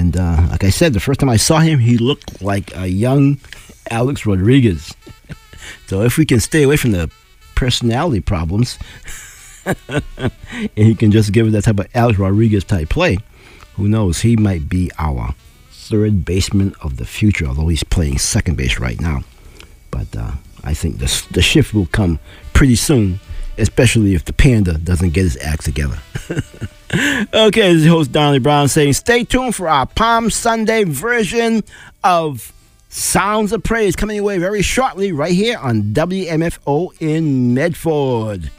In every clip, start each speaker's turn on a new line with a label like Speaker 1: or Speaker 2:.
Speaker 1: And like I said, the first time I saw him, he looked like a young Alex Rodriguez. So if we can stay away from the personality problems, and he can just give it that type of Alex Rodriguez type play, who knows? He might be our third baseman of the future, although he's playing second base right now. But I think the shift will come pretty soon, especially if the Panda doesn't get his act together. Okay, this is host Donnie Brown saying stay tuned for our Palm Sunday version of Sounds of Praise coming your way very shortly right here on WMFO in Medford.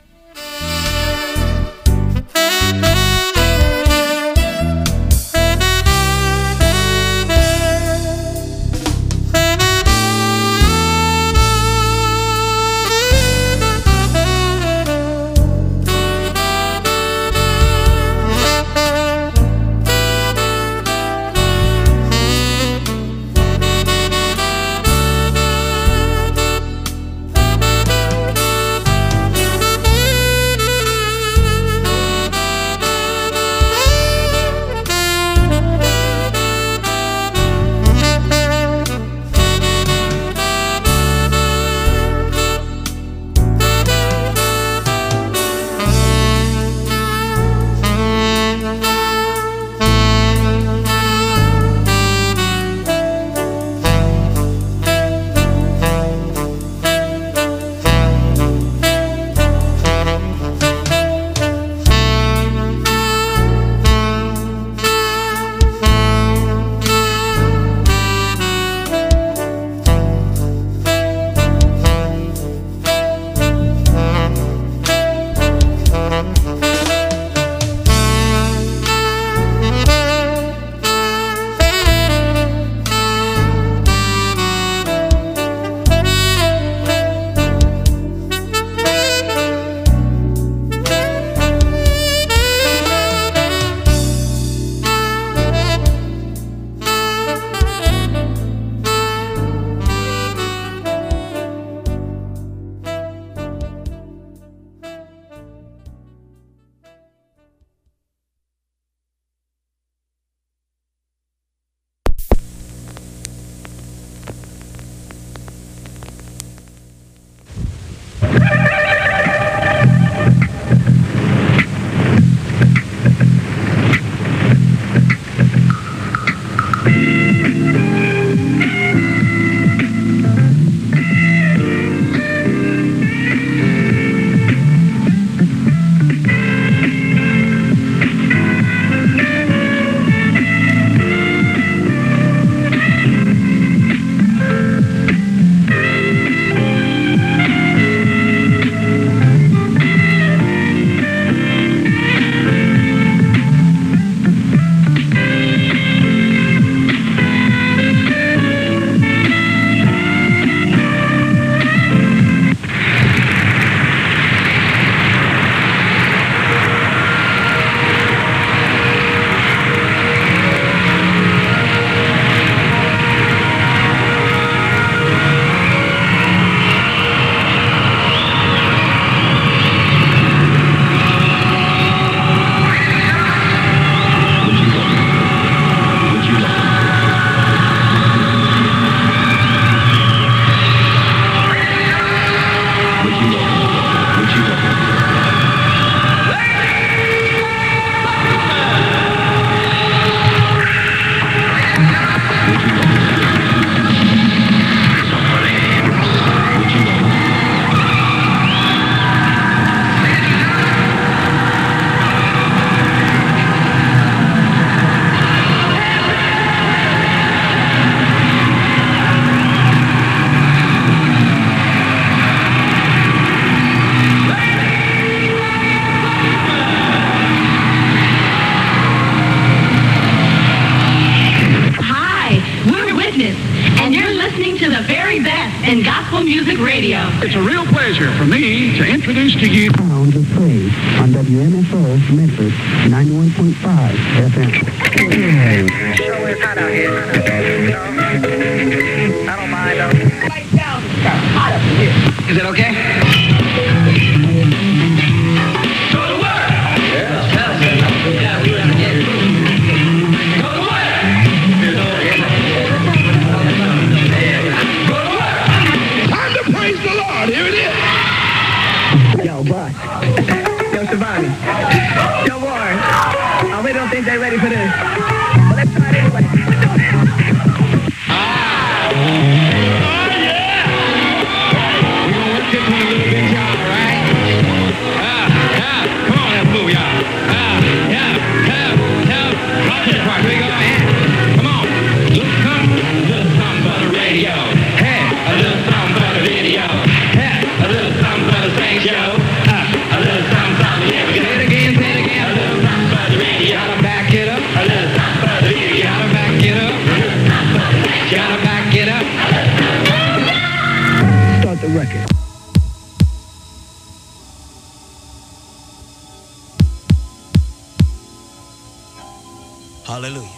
Speaker 2: It's a real pleasure for me to introduce to you
Speaker 3: Sounds of Praise on WMFO Medford 91.5 FM.
Speaker 4: Sure, it's hot out here. I don't mind though. Right down, it's hot up here.
Speaker 2: Is it okay? Go to work! Yeah, we were Go to work!
Speaker 3: Start the record.
Speaker 5: Hallelujah.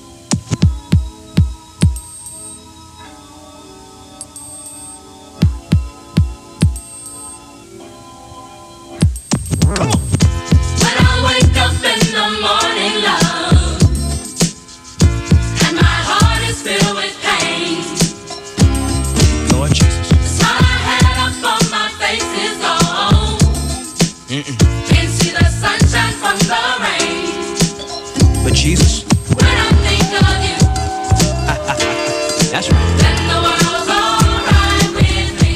Speaker 6: When I wake up in the morning, love, and my heart is filled with pain,
Speaker 5: Lord Jesus.
Speaker 6: the smile I had up on my face is gone. Can't see the sunshine from the rain.
Speaker 5: But Jesus,
Speaker 6: When I think of you,
Speaker 5: that's right.
Speaker 6: then the world's alright with me.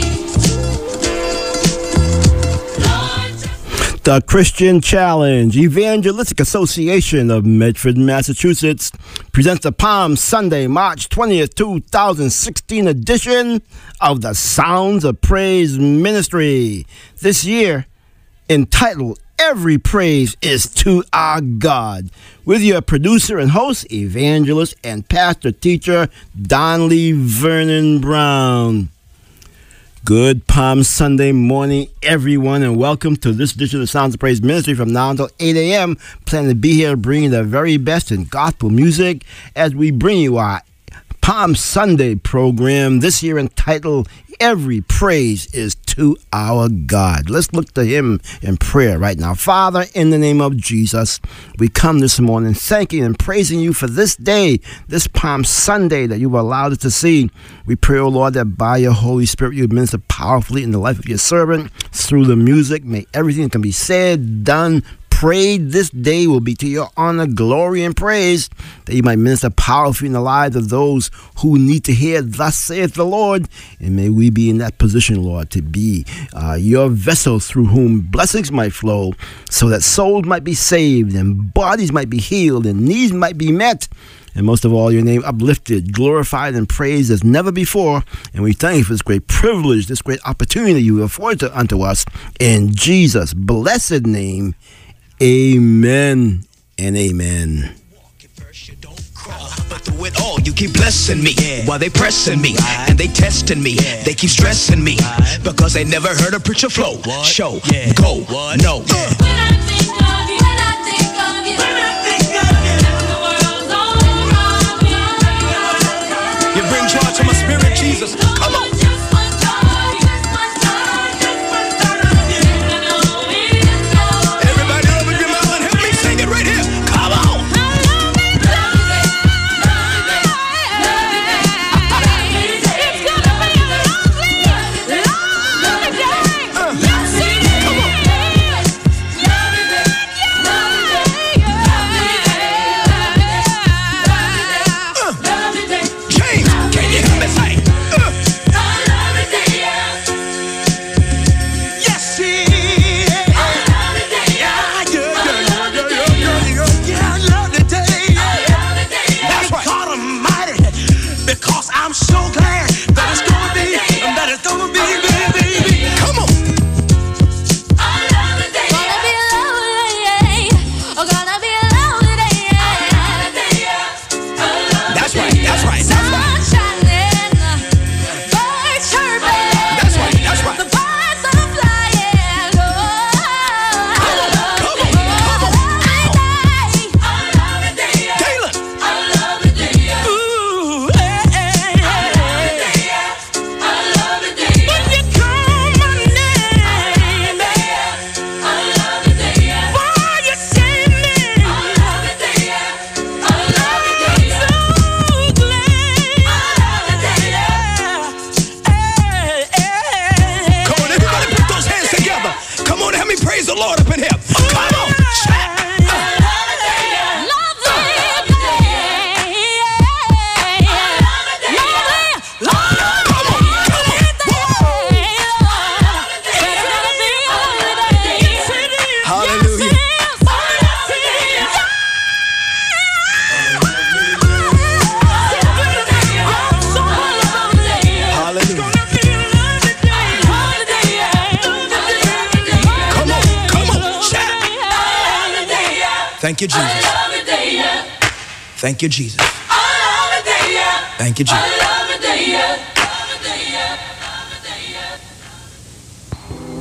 Speaker 6: Lord, just
Speaker 1: The Christian Challenge Evangelistic Association of Medford, Massachusetts presents the Palm Sunday, March 20th, 2016 edition of the Sounds of Praise Ministry. This year, entitled Every Praise is to Our God, with your producer and host, evangelist and pastor teacher, Donley Vernon Brown. Good Palm Sunday morning, everyone, and welcome to this edition of the Sounds of Praise Ministry from now until 8 a.m. Plan to be here bringing the very best in gospel music as we bring you our Palm Sunday program this year entitled Every Praise is to Our God. Let's look to Him in prayer right now. Father, in the name of Jesus, we come this morning thanking and praising You for this day, this Palm Sunday that You've allowed us to see. We pray, O Lord, that by Your Holy Spirit You minister powerfully in the life of Your servant through the music. May everything that can be said, done, prayed this day will be to Your honor, glory, and praise, that You might minister powerfully in the lives of those who need to hear, thus saith the Lord. And may we be in that position, Lord, to be Your vessel through whom blessings might flow, so that souls might be saved, and bodies might be healed, and needs might be met, and most of all, Your name uplifted, glorified, and praised as never before. And we thank You for this great privilege, this great opportunity You afforded unto us. In Jesus' blessed name, amen and amen.
Speaker 5: But through it all, You keep blessing me while they pressing me and they testing me. They keep stressing me because they never heard a preacher flow. Show, go, no.
Speaker 6: when I think of you, when I think of you, when I think of you, then the world's alright with me.
Speaker 5: You bring joy to my spirit, Jesus. Come on.
Speaker 6: Just one time, just one time, just one time. I know it is yours.
Speaker 5: Everybody open your mouth and help me sing it right here. Come on.
Speaker 6: It's gonna be a lovely, lovely day.
Speaker 5: Thank you, Jesus.
Speaker 6: I love the day, yeah.
Speaker 5: Thank you, Jesus.
Speaker 6: I love the day, yeah.
Speaker 5: Thank you, Jesus.
Speaker 6: I love the day, yeah. Love the day, yeah. Love the day, yeah.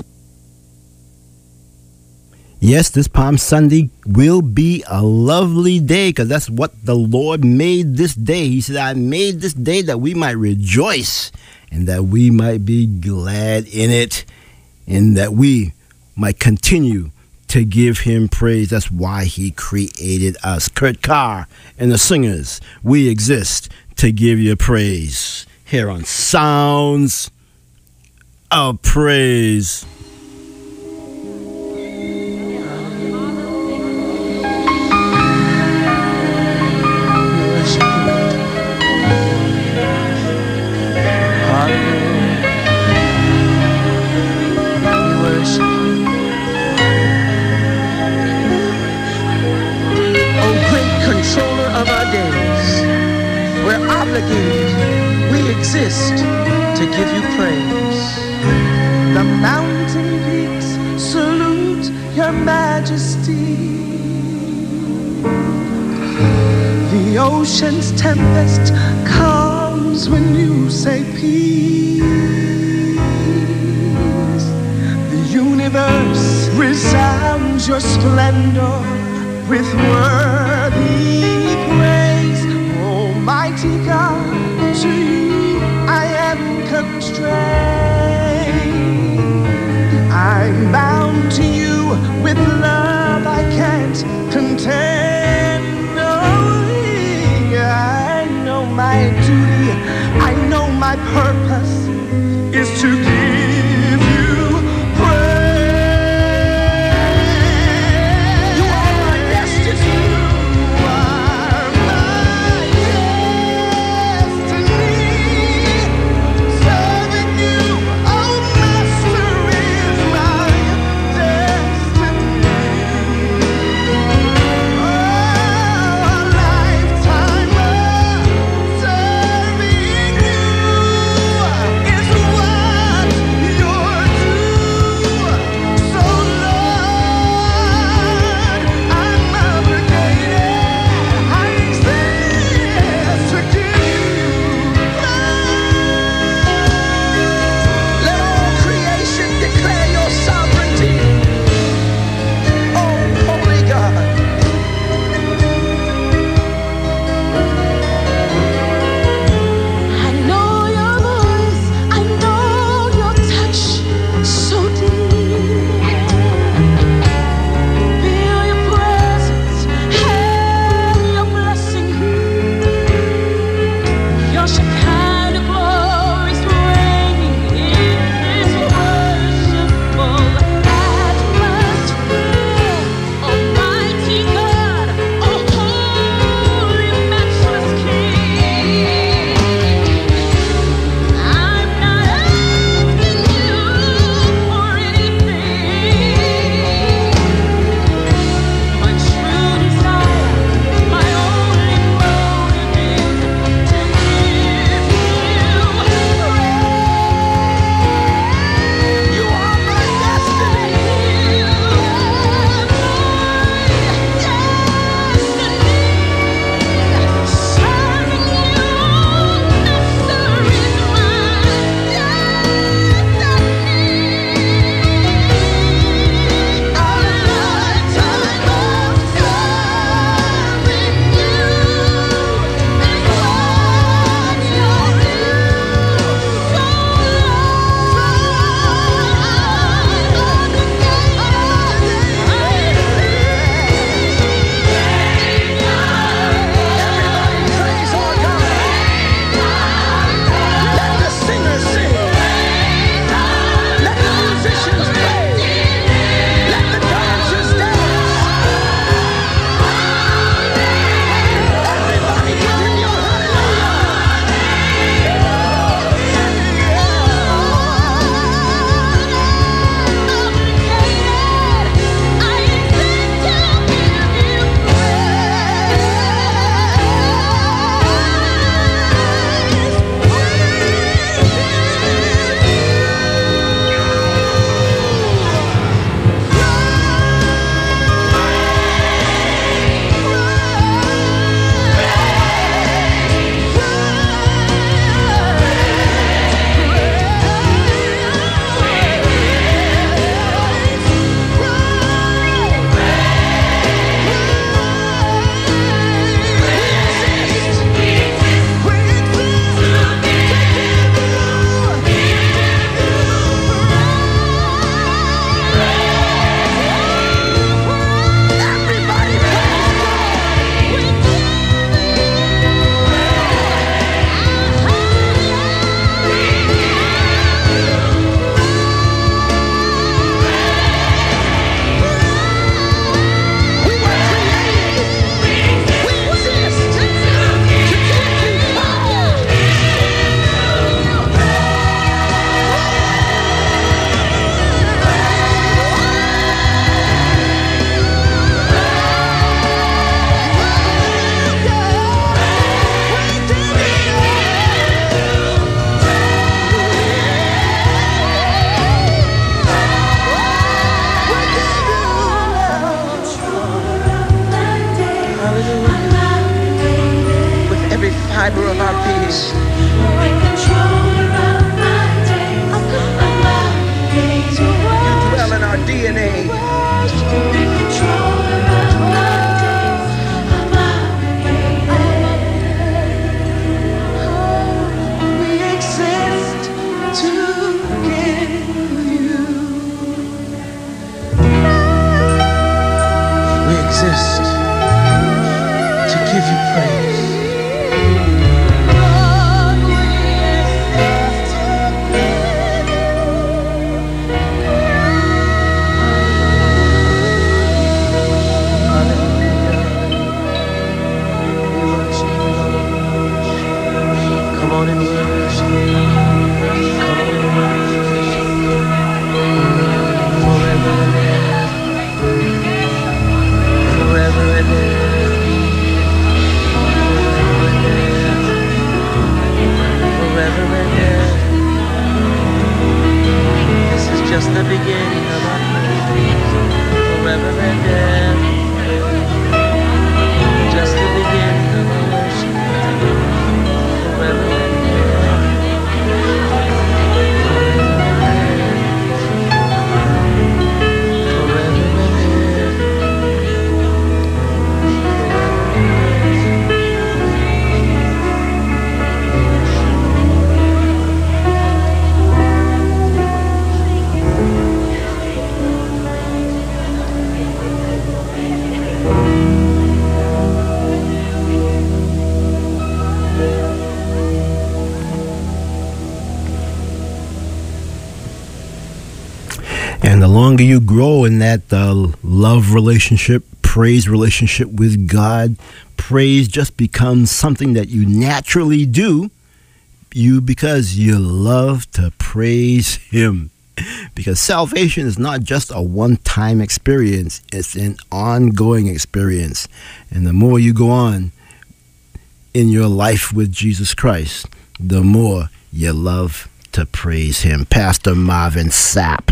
Speaker 1: Yes, this Palm Sunday will be a lovely day because that's what the Lord made this day. He said, I made this day that we might rejoice and that we might be glad in it and that we might continue to give him praise. That's why he created us. Kurt Carr and the Singers, we exist to give you praise here on Sounds of Praise.
Speaker 7: Of our days, we're obligated, we exist to give you praise. The mountain peaks salute your majesty. The ocean's tempest comes when you say peace. The universe resounds your splendor with worthy praise. Almighty God, to you I am constrained. I'm bound to you with love I can't contain. Oh, I know my duty, I know my purpose is to give you praise. every fiber of our being. You dwell in our DNA. We exist to give you. We exist to give you praise. Come on and worship. Come on and worship. Forever and ever. Forever and ever. Forever and ever. This is just the beginning of our praise. Forever and ever. Just the beginning of our worship. Forever and ever.
Speaker 1: And the longer you grow in that love relationship, praise relationship with God, praise just becomes something that you naturally do because you love to praise Him. Because salvation is not just a one-time experience, it's an ongoing experience. And the more you go on in your life with Jesus Christ, the more you love to praise Him. Pastor Marvin Sapp.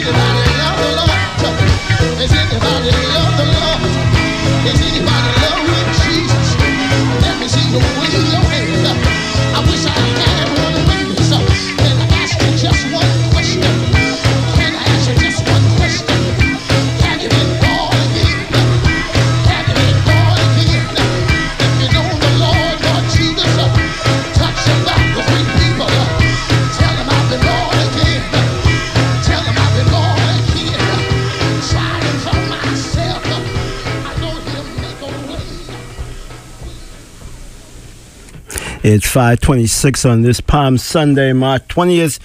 Speaker 8: anybody love the Lord? Does anybody love the Lord? Does anybody love with Jesus? Let me see you wave your hand. I wish I had one witness. Can I ask you just one question? Can I ask you just one question? Have you been born again? Have you been born again? If you know the Lord Jesus, touch your back with three people. Tell him I've been born again. Tell him I've been born again. Trying for myself. I know he'll make a way.
Speaker 1: It's 5:26 on this Palm Sunday, March 20th,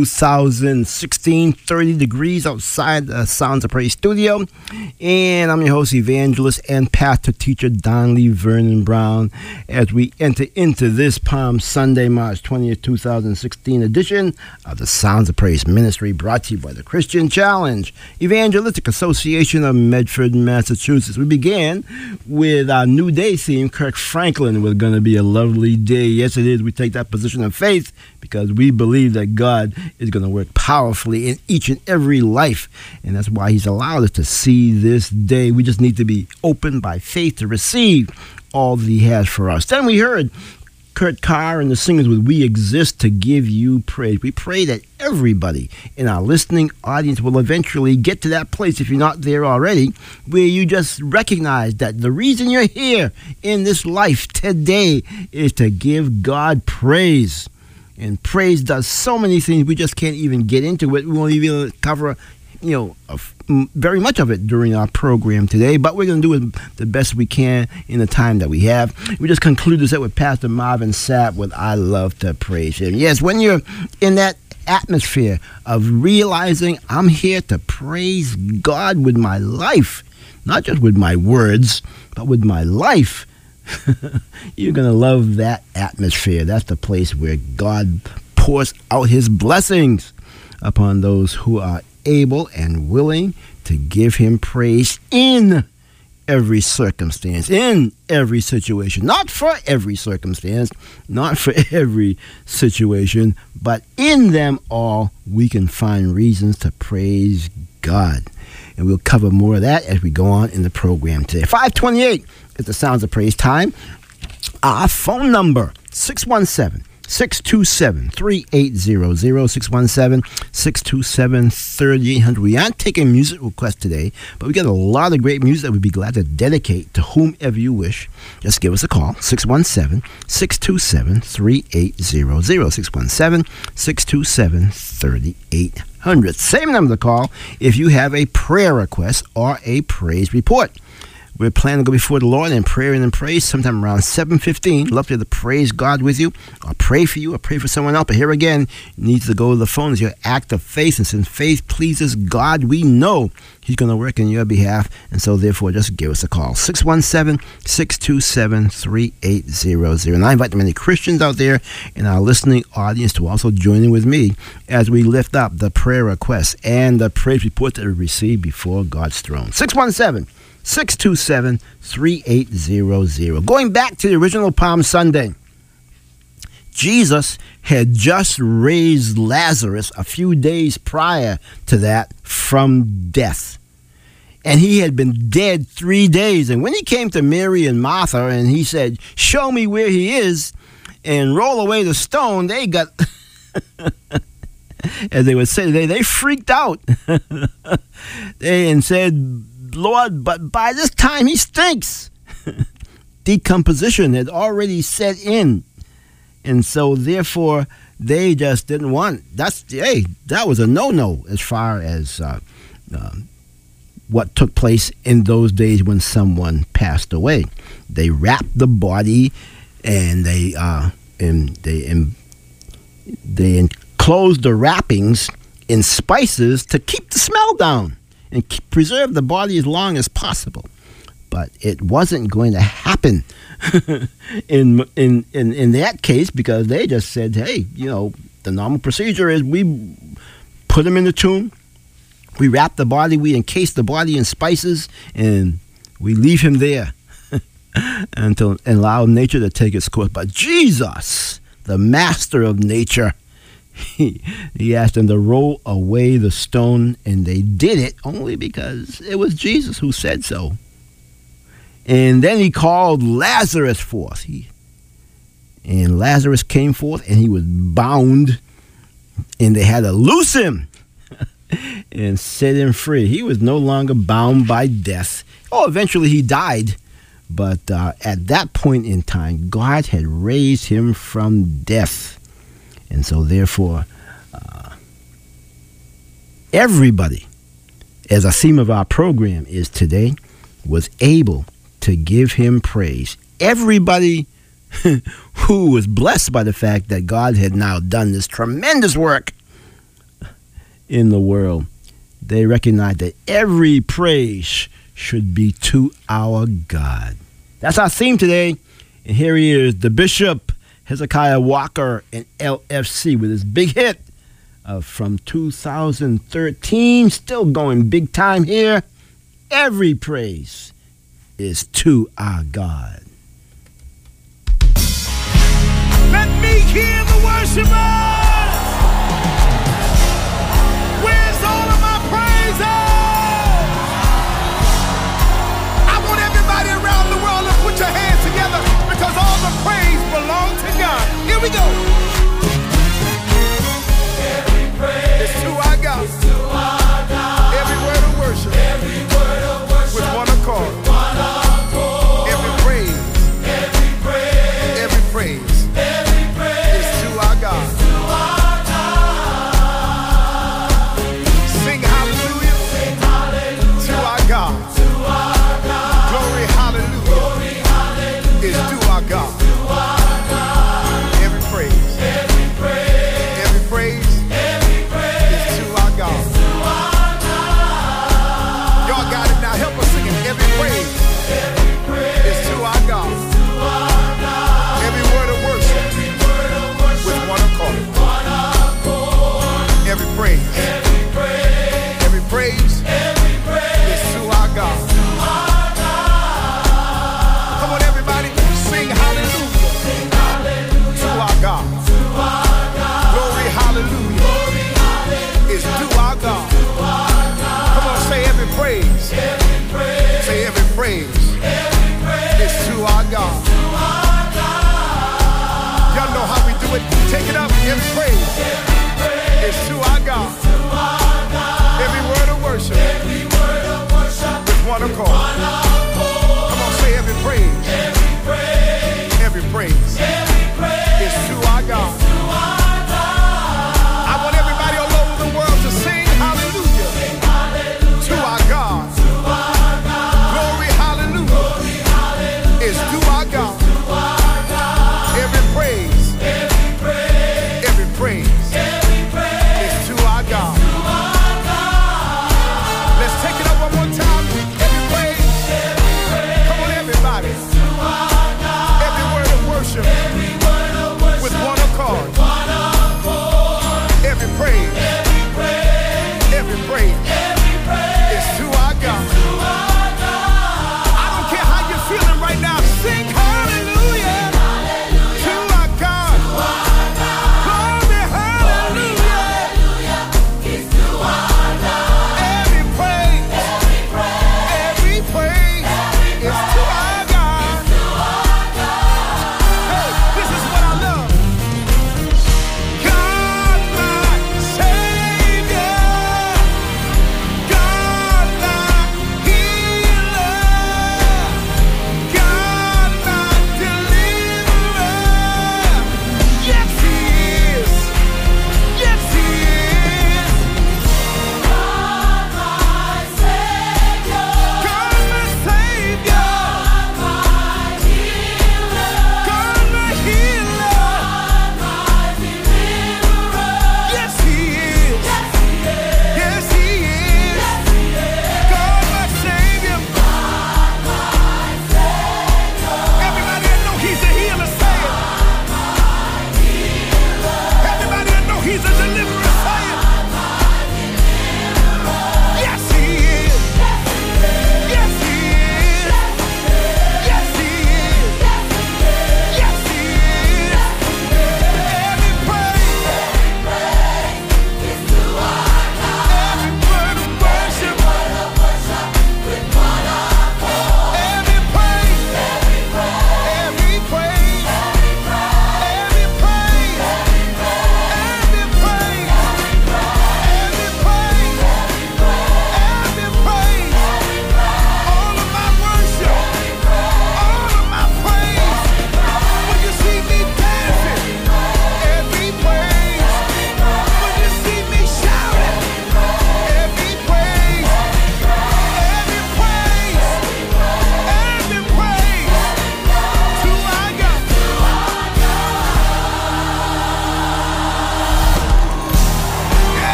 Speaker 1: 2016. 30 degrees outside the Sounds of Praise studio. And I'm your host, evangelist and pastor teacher Donley Vernon Brown, as we enter into this Palm Sunday, March 20th, 2016 edition of the Sounds of Praise ministry, brought to you by the Christian Challenge Evangelistic Association of Medford, Massachusetts. We began with our New Day theme, Kirk Franklin, with Gonna Be a Lovely Day. Yes, it is. We take that position of faith because we believe that God is going to work powerfully in each and every life. And that's why he's allowed us to see this day. We just need to be open by faith to receive all that he has for us. Then we heard Kurt Carr and the singers with We Exist to Give You Praise. We pray that everybody in our listening audience will eventually get to that place, if you're not there already, where you just recognize that the reason you're here in this life today is to give God praise. And praise does so many things, we just can't even get into it. We won't even cover, very much of it during our program today, but we're going to do it the best we can in the time that we have. We just concluded this with Pastor Marvin Sapp with I Love to Praise Him. Yes, when you're in that atmosphere of realizing I'm here to praise God with my life, not just with my words, but with my life, you're going to love that atmosphere. That's the place where God pours out his blessings upon those who are able and willing to give him praise in every circumstance, in every situation. Not for every circumstance, not for every situation, but in them all, we can find reasons to praise God. And we'll cover more of that as we go on in the program today. 5:28 is the Sounds of Praise time. Our phone number, 617-627-3800, 617-627-3800. We aren't taking music requests today, but we got a lot of great music that we'd be glad to dedicate to whomever you wish. Just give us a call, 617-627-3800, 617-627-3800. Same number to call if you have a prayer request or a praise report. We're planning to go before the Lord in prayer and in praise sometime around 7:15. Love to be able to praise God with you, or pray for you, or pray for someone else. But here again, you need to go to the phone as your act of faith. And since faith pleases God, we know he's going to work on your behalf. And so therefore, just give us a call, 617-627-3800. And I invite the many Christians out there in our listening audience to also join in with me as we lift up the prayer requests and the praise report that we receive before God's throne. 617-627-3800. Going back to the original Palm Sunday, Jesus had just raised Lazarus a few days prior to that from death. And he had been dead 3 days. And when he came to Mary and Martha and he said, "Show me where he is," and roll away the stone, they got, as they would say today, they freaked out. And said, "Lord, but by this time he stinks." Decomposition had already set in. And so therefore they just didn't want, that was a no-no as far as what took place in those days when someone passed away. They wrapped the body and they enclosed the wrappings in spices to keep the smell down and preserve the body as long as possible. But it wasn't going to happen in that case, because they just said, hey, the normal procedure is we put him in the tomb, we wrap the body, we encase the body in spices, and we leave him there and allow nature to take its course. But Jesus, the master of nature, he asked them to roll away the stone, and they did it only because it was Jesus who said so. And then he called Lazarus forth. And Lazarus came forth, and he was bound, and they had to loose him and set him free. He was no longer bound by death. Oh, eventually he died. But at that point in time, God had raised him from death. And so therefore, everybody, as a theme of our program is today, was able to give him praise. Everybody who was blessed by the fact that God had now done this tremendous work in the world, they recognized that every praise should be to our God. That's our theme today. And here he is, the Bishop Hezekiah Walker and LFC with his big hit from 2013, still going big time here. Every praise is to our God.
Speaker 9: Let me hear the worshipers. Where's all of my praises? I want everybody around the world to put your hands together because all the praise belongs to God. Here we go. Every praise is to our God. Is to our God. Every word of worship. Every word of worship. With one accord. One accord. Every praise. Every praise. Every praise. Every praise is to our God. Is to our God. Sing hallelujah. Sing hallelujah. To our God. To our God. Glory hallelujah. Glory hallelujah. Is to our God. To our God. Every praise. Every praise. Every praise. Every praise is to our God. Is to our God. Y'all got it now. Help us sing it. Every praise. Every praise is to our God. To our God. Every word of worship. Every word of worship. With one accord. One accord. Every praise. Every praise. Every praise. Every praise is to our God. To our God. Come on, everybody, sing hallelujah. Sing hallelujah. To our God. To our God. Glory hallelujah. Glory hallelujah. Is to our God. To our God. Come on, say every praise. Every praise. Say every praise. Every praise is to our God. To our God. Y'all know how we do it. Take it up. Every praise. Every praise is to our God. To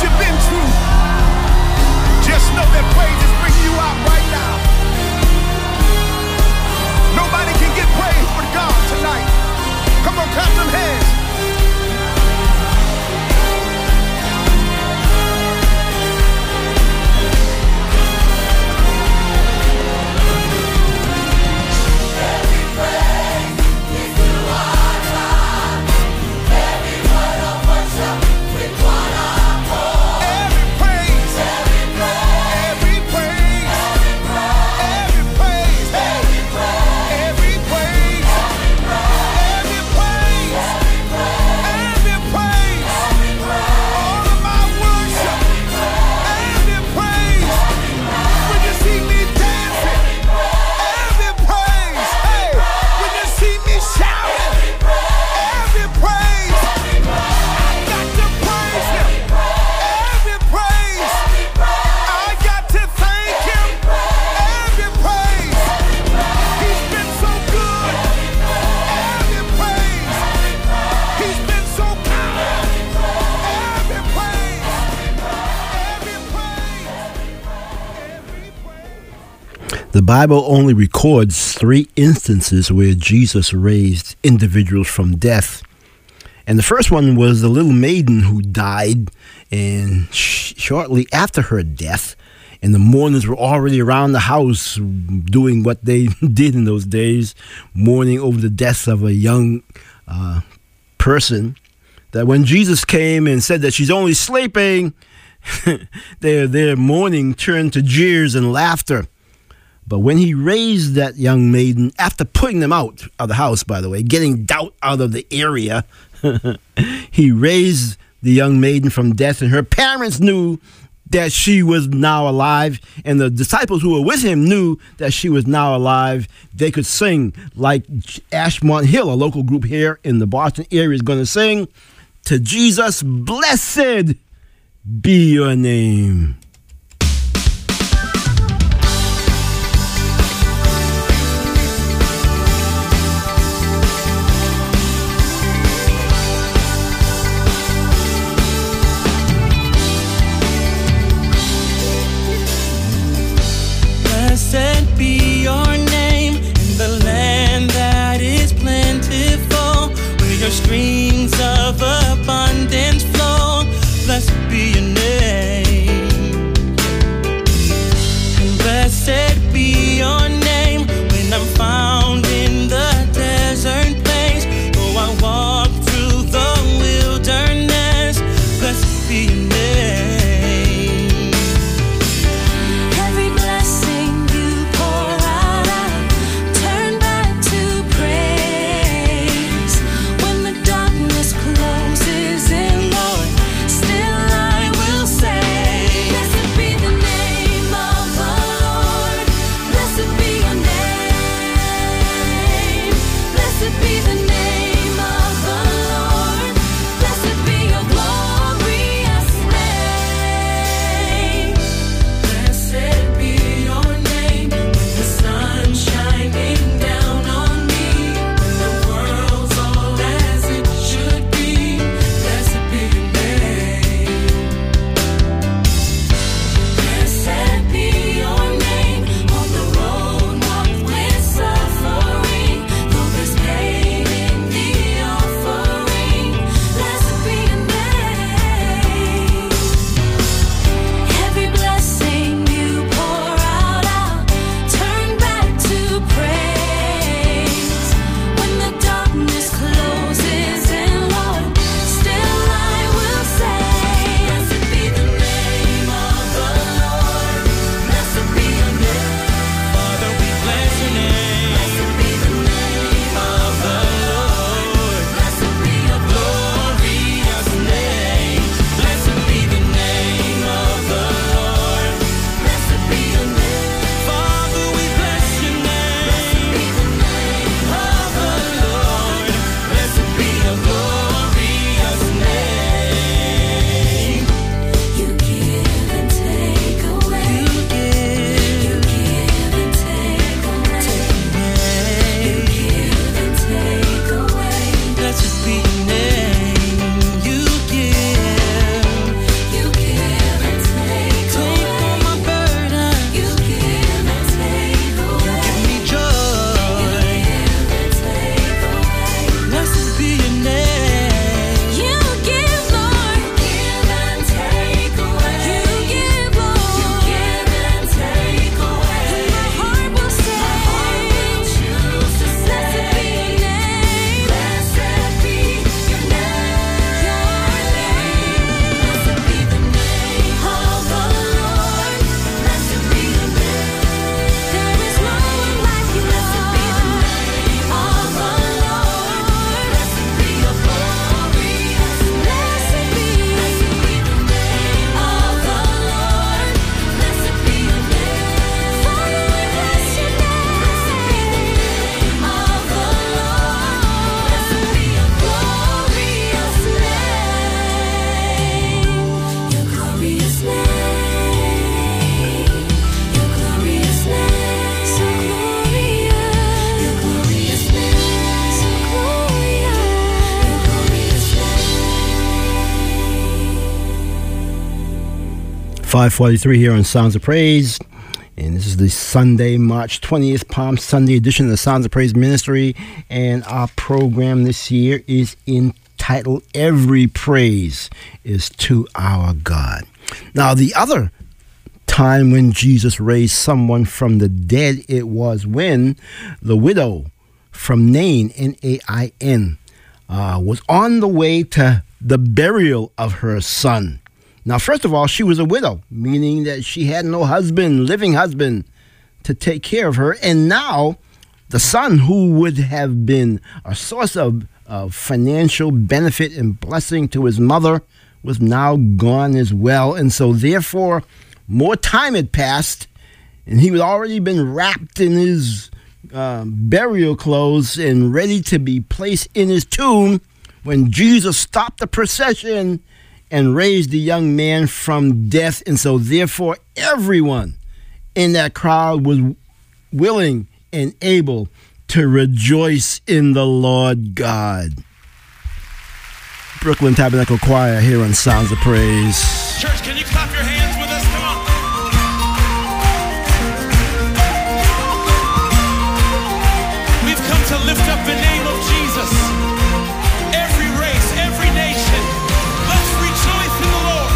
Speaker 9: you've been through, just know that praise is bringing you out right now. Nobody can get praise but God tonight. Come on, clap them hands.
Speaker 1: The Bible only records 3 instances where Jesus raised individuals from death. And the first one was the little maiden who died, and shortly after her death, and the mourners were already around the house doing what they did in those days, mourning over the death of a young person, that when Jesus came and said that she's only sleeping, their mourning turned to jeers and laughter. But when he raised that young maiden, after putting them out of the house, by the way, getting doubt out of the area, he raised the young maiden from death, and her parents knew that she was now alive, and the disciples who were with him knew that she was now alive. They could sing like Ashmont Hill, a local group here in the Boston area, is going to sing, "To Jesus, blessed be your name."
Speaker 10: Blessed be your name in the land that is plentiful, where your streams of abundance flow. Blessed be your name.
Speaker 1: 5:43 here on Sounds of Praise. And this is the Sunday, March 20th, Palm Sunday edition of the Sounds of Praise Ministry. And our program this year is entitled Every Praise is to Our God. Now, the other time when Jesus raised someone from the dead, it was when the widow from Nain, N-A-I-N, was on the way to the burial of her son. Now, first of all, she was a widow, meaning that she had no husband, living husband, to take care of her. And now the son, who would have been a source of financial benefit and blessing to his mother, was now gone as well. And so therefore, more time had passed, and he had already been wrapped in his burial clothes and ready to be placed in his tomb when Jesus stopped the procession and raised the young man from death. And so therefore, everyone in that crowd was willing and able to rejoice in the Lord God. Brooklyn Tabernacle Choir here on Sounds of Praise.
Speaker 10: Church, can you clap your hands with us? Come on. We've come to lift up the name of Jesus. Every race, every nation, let's rejoice in the Lord.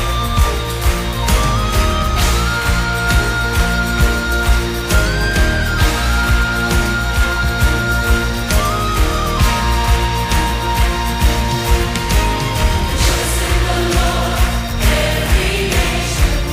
Speaker 6: Rejoice in the Lord, every nation.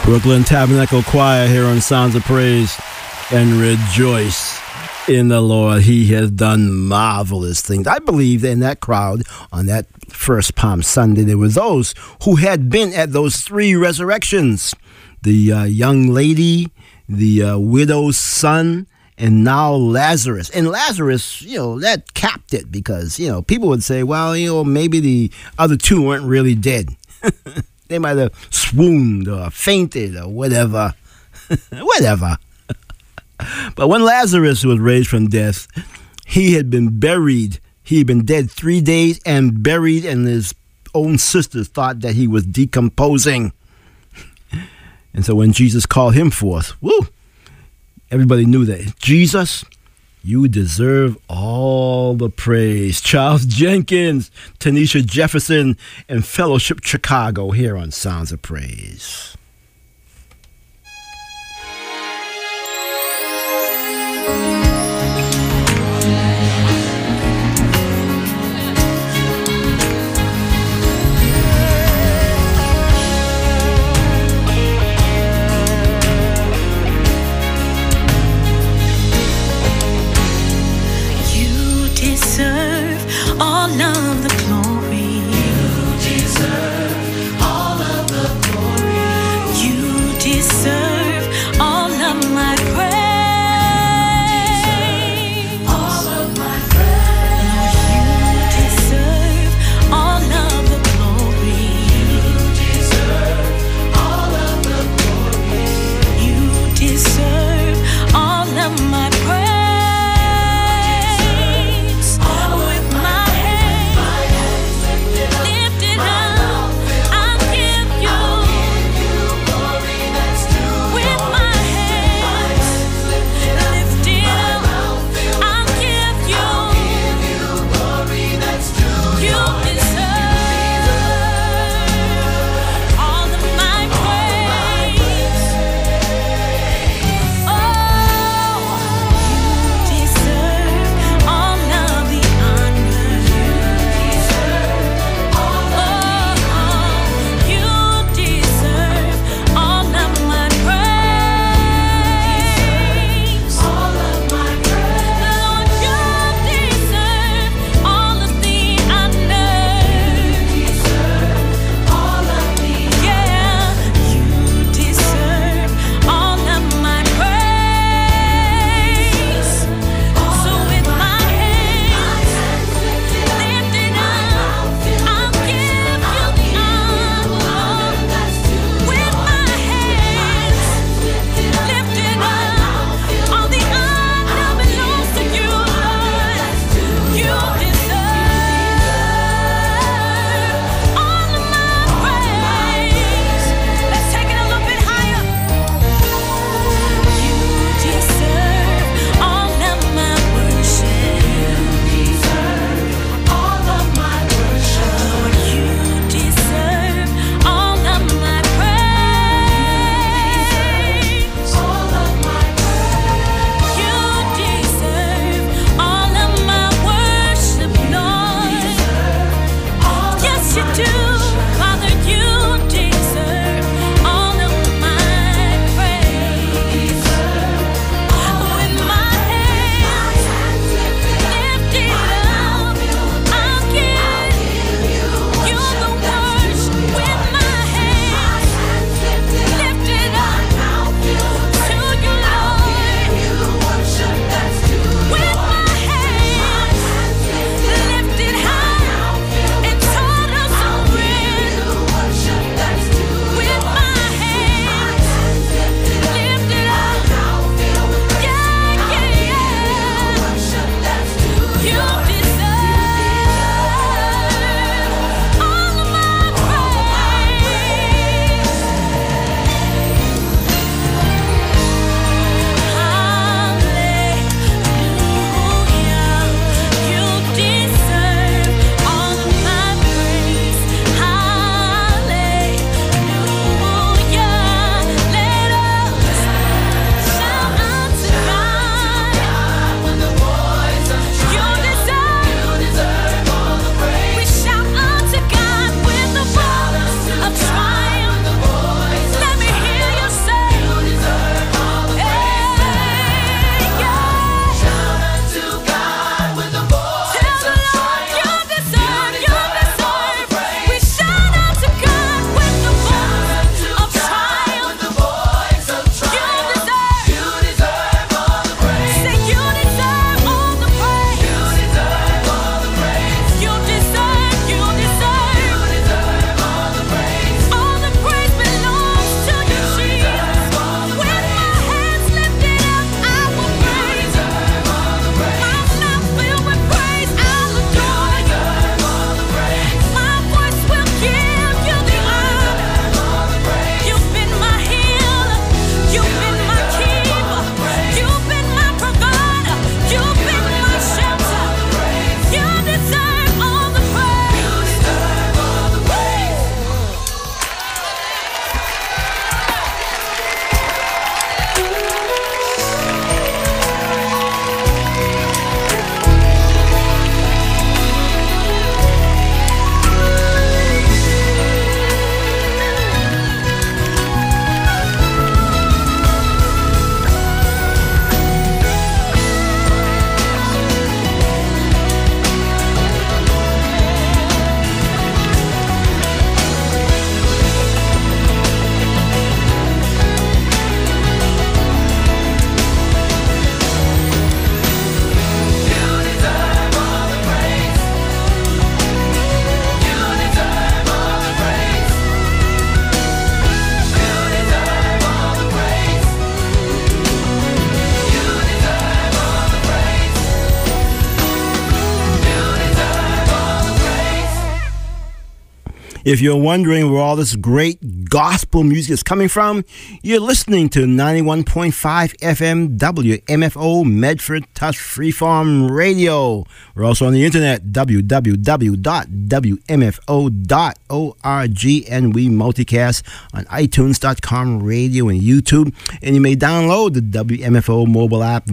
Speaker 1: Brooklyn Tabernacle Choir here on Sounds of Praise, and rejoice in the Lord. He has done marvelous things. I believe in that crowd on that first Palm Sunday, there were those who had been at those three resurrections. The young lady, the widow's son, and now Lazarus. And Lazarus, that capped it because, people would say, well, maybe the other two weren't really dead. They might have swooned or fainted or whatever. Whatever. But when Lazarus was raised from death, he had been buried. He had been dead 3 days and buried, and his own sisters thought that he was decomposing. And so when Jesus called him forth, everybody knew that. Jesus, you deserve all the praise. Charles Jenkins, Tanisha Jefferson, and Fellowship Chicago here on Sounds of Praise.
Speaker 6: All of the glory. You deserve all of the glory.
Speaker 1: If you're wondering where all this great gospel music is coming from, you're listening to 91.5 FM WMFO Medford Touch Freeform Radio. We're also on the internet, www.wmfo.org, and we multicast on iTunes.com radio and YouTube. And you may download the WMFO mobile app,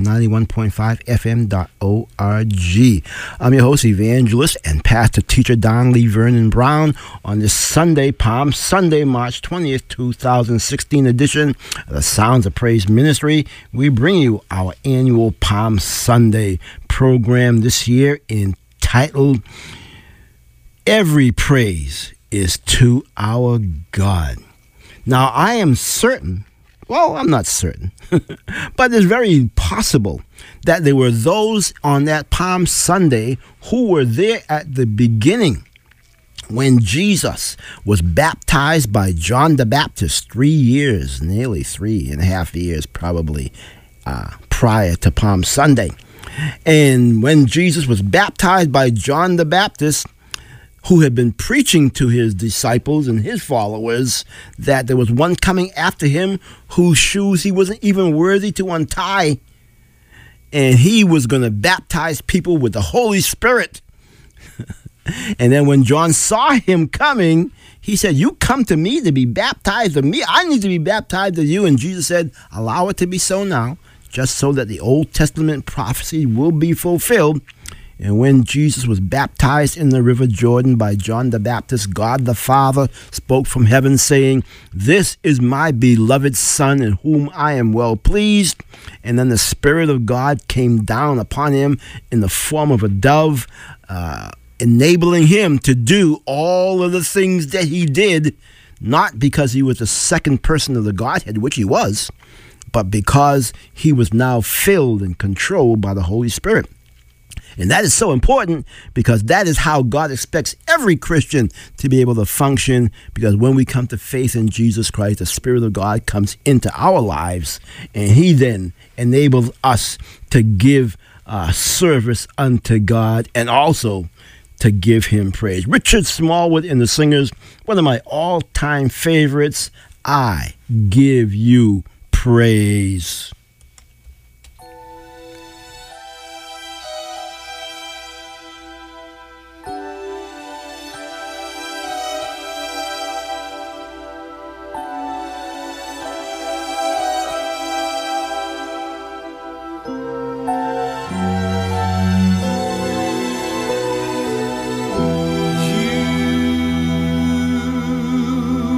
Speaker 1: 91.5fm.org. I'm your host, evangelist, and pastor teacher Don Lee Vernon Brown. On this Sunday, Palm Sunday, March 20th, 2016 edition of the Sounds of Praise Ministry, we bring you our annual Palm Sunday program this year entitled Every Praise is to Our God. Now, I am certain, well, I'm not certain, but it's very possible that there were those on that Palm Sunday who were there at the beginning when Jesus was baptized by John the Baptist 3 years, nearly 3.5 years probably, prior to Palm Sunday. And when Jesus was baptized by John the Baptist, who had been preaching to his disciples and his followers that there was one coming after him whose shoes he wasn't even worthy to untie, and he was going to baptize people with the Holy Spirit. And then when John saw him coming, he said, "You come to me to be baptized of me. I need to be baptized of you." And Jesus said, "Allow it to be so now, just so that the Old Testament prophecy will be fulfilled." And when Jesus was baptized in the river Jordan by John the Baptist, God the Father spoke from heaven saying, "This is my beloved Son in whom I am well pleased." And then the Spirit of God came down upon him in the form of a dove, enabling him to do all of the things that he did, not because he was the second person of the Godhead, which he was, but because he was now filled and controlled by the Holy Spirit. And that is so important because that is how God expects every Christian to be able to function, because when we come to faith in Jesus Christ, the Spirit of God comes into our lives, and he then enables us to give service unto God and also to give him praise. Richard Smallwood and the Singers, one of my all-time favorites, "I Give You Praise."